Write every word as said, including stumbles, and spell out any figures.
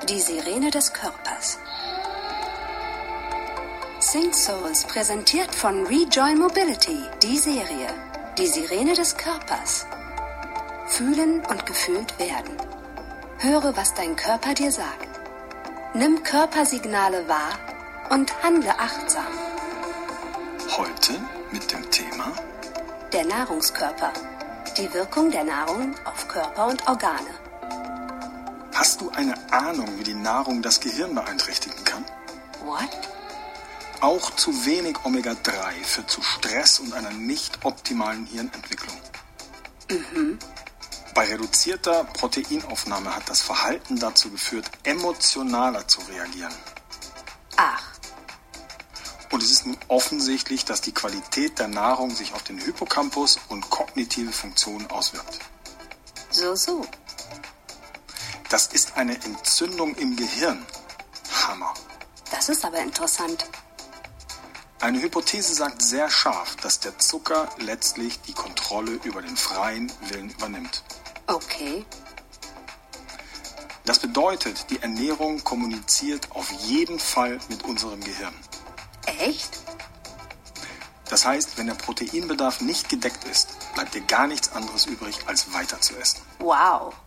Die Sirene des Körpers. Think Souls präsentiert von Rejoin Mobility die Serie Die Sirene des Körpers. Fühlen und gefühlt werden. Höre, was dein Körper dir sagt. Nimm Körpersignale wahr und handle achtsam. Heute mit dem Thema Der Nahrungskörper. Die Wirkung der Nahrung auf Körper und Organe. Hast du eine Ahnung, wie die Nahrung das Gehirn beeinträchtigen kann? What? Auch zu wenig Omega drei führt zu Stress und einer nicht optimalen Hirnentwicklung. Mhm. Bei reduzierter Proteinaufnahme hat das Verhalten dazu geführt, emotionaler zu reagieren. Ach. Und es ist nun offensichtlich, dass die Qualität der Nahrung sich auf den Hippocampus und kognitive Funktionen auswirkt. So, so. Das ist eine Entzündung im Gehirn. Hammer. Das ist aber interessant. Eine Hypothese sagt sehr scharf, dass der Zucker letztlich die Kontrolle über den freien Willen übernimmt. Okay. Das bedeutet, die Ernährung kommuniziert auf jeden Fall mit unserem Gehirn. Echt? Das heißt, wenn der Proteinbedarf nicht gedeckt ist, bleibt dir gar nichts anderes übrig, als weiter zu essen. Wow.